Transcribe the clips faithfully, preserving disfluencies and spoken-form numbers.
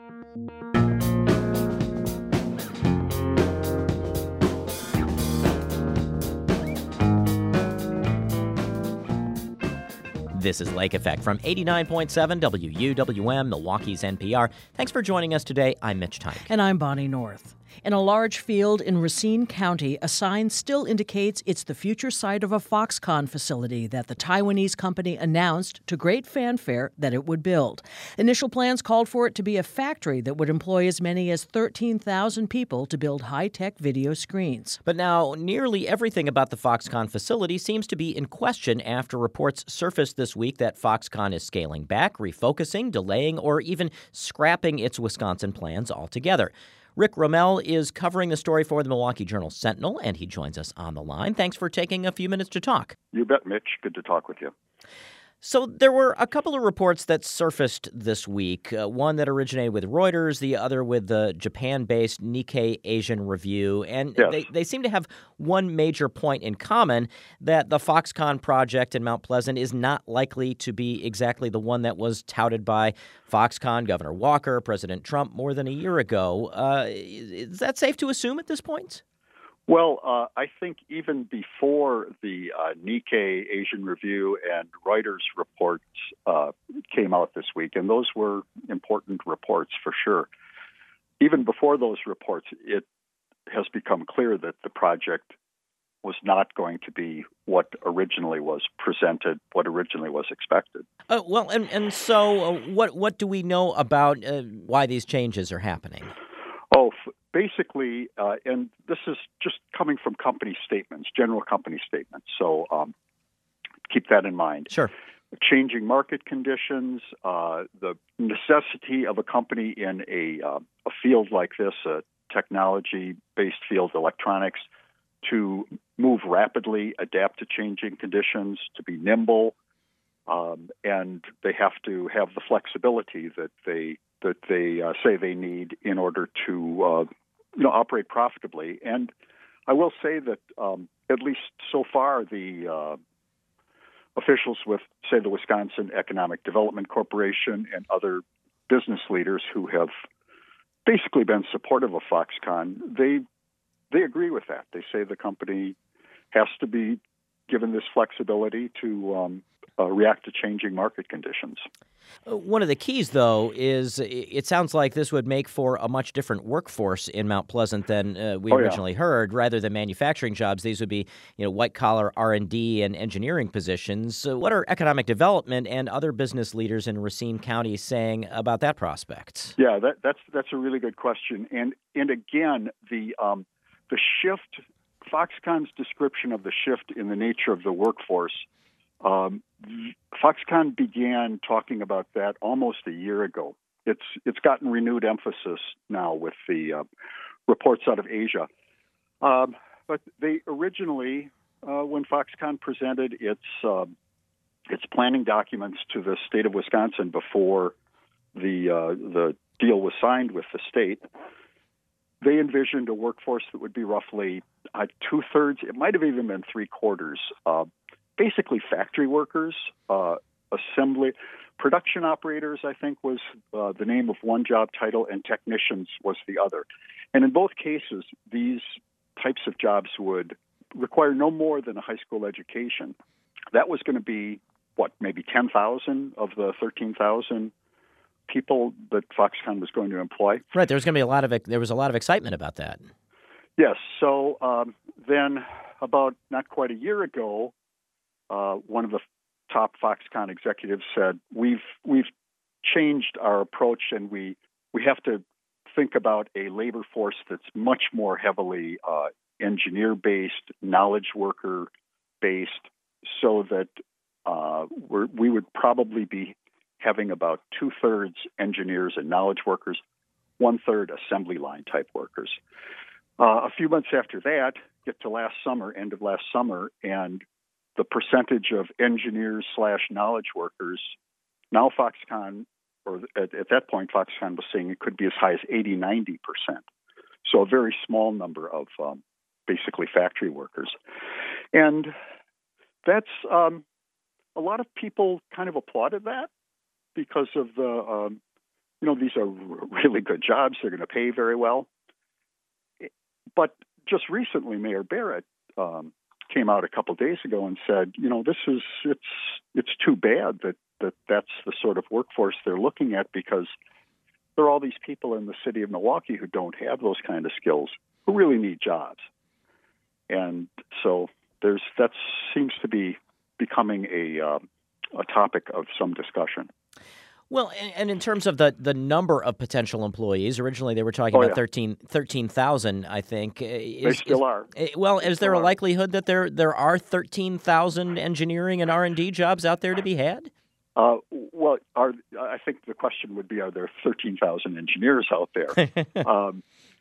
This is Lake Effect from eighty-nine point seven W U W M, Milwaukee's N P R. Thanks for joining us today. I'm Mitch Tyke. And I'm Bonnie North. In a large field in Racine County, a sign still indicates it's the future site of a Foxconn facility that the Taiwanese company announced to great fanfare that it would build. Initial plans called for it to be a factory that would employ as many as thirteen thousand people to build high-tech video screens. But now, nearly everything about the Foxconn facility seems to be in question after reports surfaced this week that Foxconn is scaling back, refocusing, delaying, or even scrapping its Wisconsin plans altogether. Rick Rommel is covering the story for the Milwaukee Journal-Sentinel, and he joins us on the line. Thanks for taking a few minutes to talk. You bet, Mitch. Good to talk with you. So there were a couple of reports that surfaced this week, uh, one that originated with Reuters, the other with the Japan-based Nikkei Asian Review, and yes. they, they seem to have one major point in common, that the Foxconn project in Mount Pleasant is not likely to be exactly the one that was touted by Foxconn, Governor Walker, President Trump more than a year ago. Uh, is that safe to assume at this point? Well, uh, I think even before the uh, Nikkei Asian Review and Reuters reports uh, came out this week, and those were important reports for sure, even before those reports, it has become clear that the project was not going to be what originally was presented, what originally was expected. Uh, well, and, and so uh, what, what do we know about uh, why these changes are happening? Oh, f- basically, uh, and this is just coming from company statements, general company statements. So um, keep that in mind. Sure. Changing market conditions, uh, the necessity of a company in a, uh, a field like this, a technology-based field, electronics, to move rapidly, adapt to changing conditions, to be nimble, um, and they have to have the flexibility that they that they uh, say they need in order to uh, you know operate profitably. And I will say that um, at least so far, the uh, officials with, say, the Wisconsin Economic Development Corporation and other business leaders who have basically been supportive of Foxconn, they they agree with that. They say the company has to be given this flexibility to um, uh, react to changing market conditions. One of the keys, though, is it sounds like this would make for a much different workforce in Mount Pleasant than uh, we oh, yeah. originally heard. Rather than manufacturing jobs, these would be, you know, white-collar R and D and engineering positions. So what are economic development and other business leaders in Racine County saying about that prospect? Yeah, that, that's that's a really good question. And and again, the um, the shift, Foxconn's description of the shift in the nature of the workforce. Um, Foxconn began talking about that almost a year ago. It's it's gotten renewed emphasis now with the uh, reports out of Asia. Um, but they originally, uh, when Foxconn presented its uh, its planning documents to the state of Wisconsin before the uh, the deal was signed with the state, they envisioned a workforce that would be roughly uh, two thirds. It might have even been three quarters. Uh, Basically, factory workers, uh, assembly, production operators, I think, was uh, the name of one job title, and technicians was the other. And in both cases, these types of jobs would require no more than a high school education. That was going to be, what, maybe ten thousand of the thirteen thousand people that Foxconn was going to employ. Right. There was going to be a lot of there was a lot of excitement about that. Yes. So um, then, about not quite a year ago, Uh, one of the top Foxconn executives said, "We've we've changed our approach, and we we have to think about a labor force that's much more heavily uh, engineer-based, knowledge worker-based, so that uh, we're, we would probably be having about two-thirds engineers and knowledge workers, one-third assembly line type workers." Uh, a few months after that, get to last summer, end of last summer, and the percentage of engineers slash knowledge workers, now Foxconn, or at, at that point, Foxconn was saying it could be as high as eighty, ninety percent. So a very small number of um, basically factory workers. And that's, um, a lot of people kind of applauded that because of the, um, you know, these are really good jobs. They're going to pay very well. But just recently, Mayor Barrett um, came out a couple of days ago and said, you know, this is it's it's too bad that, that that's the sort of workforce they're looking at, because there are all these people in the city of Milwaukee who don't have those kind of skills, who really need jobs. And so there's that seems to be becoming a uh, a topic of some discussion. Well, and in terms of the, the number of potential employees, originally they were talking Oh, about yeah. thirteen thirteen thousand, I think. Is, They still is, are. Well, They is there still a are. likelihood that there there are thirteen thousand engineering and R and D jobs out there to be had? Uh, well, are, I think the question would be, are there thirteen thousand engineers out there? um,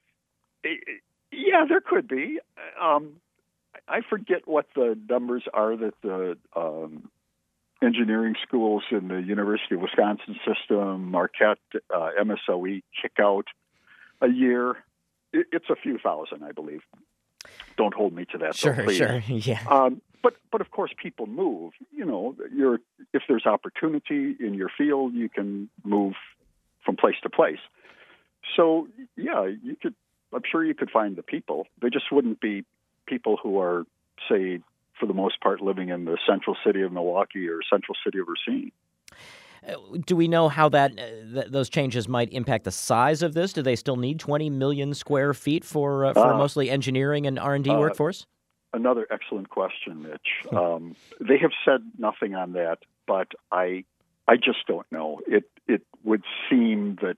yeah, there could be. Um, I forget what the numbers are that the um, engineering schools in the University of Wisconsin system, Marquette, uh, M S O E, kick out a year. It, it's a few thousand, I believe. Don't hold me to that. Sure, though, please. sure, yeah. Um, but but of course, people move. You know, you're if there's opportunity in your field, you can move from place to place. So yeah, you could. I'm sure you could find the people. They just wouldn't be people who are, say, for the most part, living in the central city of Milwaukee or central city of Racine. Uh, Do we know how that uh, th- those changes might impact the size of this? Do they still need twenty million square feet for uh, for Uh, mostly engineering and R and D uh, workforce? Another excellent question, Mitch. Um, they have said nothing on that, but I I just don't know. It it would seem that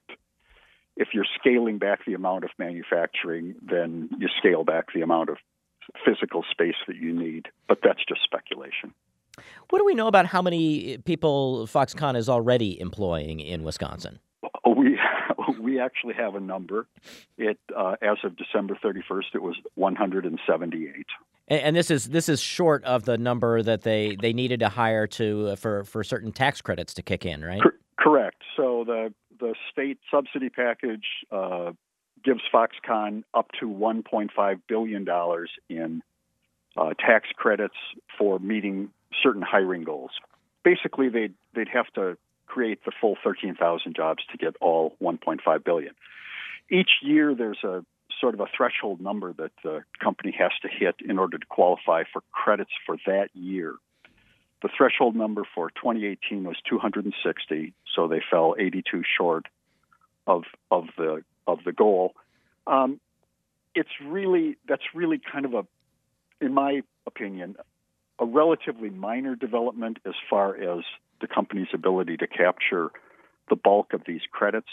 if you're scaling back the amount of manufacturing, then you scale back the amount of physical space that you need. But that's just speculation. What do we know about how many people Foxconn is already employing in Wisconsin? We we actually have a number. It uh, as of December thirty-first, it was one hundred seventy-eight. And, and this is this is short of the number that they, they needed to hire to uh, for for certain tax credits to kick in, right? Cor- correct. So the the state subsidy package uh, gives Foxconn up to one point five billion dollars in uh, tax credits for meeting certain hiring goals. Basically, they'd they'd have to create the full thirteen thousand jobs to get all one point five billion dollars. Each year, there's a sort of a threshold number that the company has to hit in order to qualify for credits for that year. The threshold number for twenty eighteen was two hundred sixty, so they fell eighty-two short of of the of the goal. Um, it's really that's really kind of a, in my opinion, a relatively minor development as far as the company's ability to capture the bulk of these credits.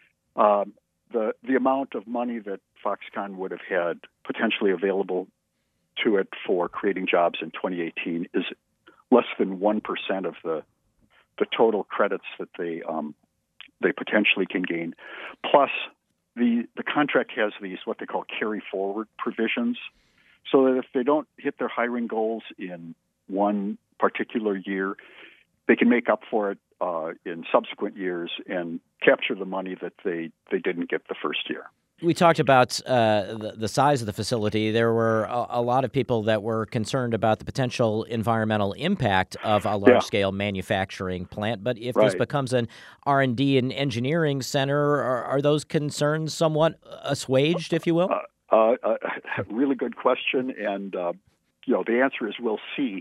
Um, the the amount of money that Foxconn would have had potentially available to it for creating jobs in twenty eighteen is less than one percent of the the total credits that they um, they potentially can gain. Plus, the the contract has these what they call carry forward provisions, so that if they don't hit their hiring goals in one particular year, they can make up for it uh, in subsequent years and capture the money that they, they didn't get the first year. We talked about uh, the, the size of the facility. There were a, a lot of people that were concerned about the potential environmental impact of a large-scale manufacturing plant. But if this Right. becomes an R and D and engineering center, are, are those concerns somewhat assuaged, if you will? Uh, uh, uh, really good question, and uh, you know the answer is we'll see.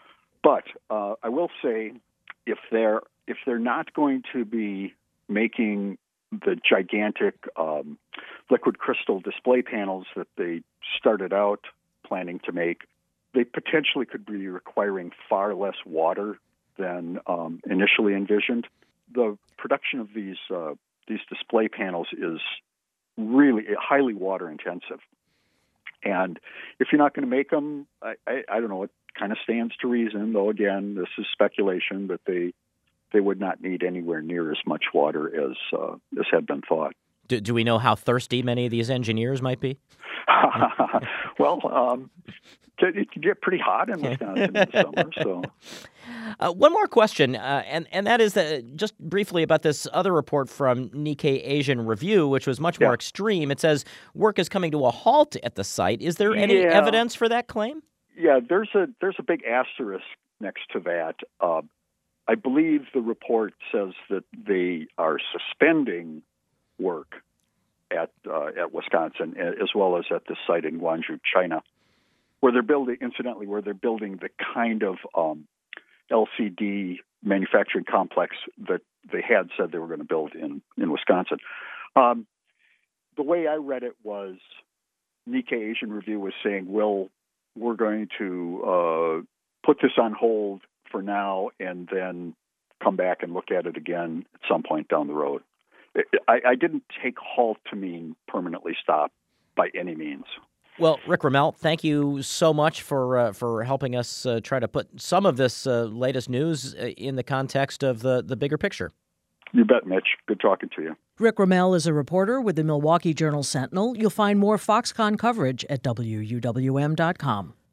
But uh, I will say, if they're if they're not going to be making the gigantic um, liquid crystal display panels that they started out planning to make, they potentially could be requiring far less water than um, initially envisioned. The production of these uh, these display panels is really highly water intensive, and if you're not going to make them, I, I, I don't know. It kind of stands to reason, though. Again, this is speculation, that they they would not need anywhere near as much water as uh, as had been thought. Do, do we know how thirsty many of these engineers might be? Well, um, it can get pretty hot in Wisconsin in the summer. So, uh, one more question, uh, and and that is that just briefly about this other report from Nikkei Asian Review, which was much more Yeah. extreme. It says work is coming to a halt at the site. Is there any Yeah. evidence for that claim? yeah, there's a there's a big asterisk next to that. Uh, I believe the report says that they are suspending work at uh, at Wisconsin, as well as at the site in Guangzhou, China, where they're building, incidentally, where they're building the kind of um, L C D manufacturing complex that they had said they were going to build in, in Wisconsin. Um, the way I read it was Nikkei Asian Review was saying, well, we're going to uh, put this on hold for now and then come back and look at it again at some point down the road. I, I didn't take halt to mean permanently stop by any means. Well, Rick Rommel, thank you so much for uh, for helping us uh, try to put some of this uh, latest news in the context of the, the bigger picture. You bet, Mitch. Good talking to you. Rick Rommel is a reporter with the Milwaukee Journal-Sentinel. You'll find more Foxconn coverage at W U W M dot com.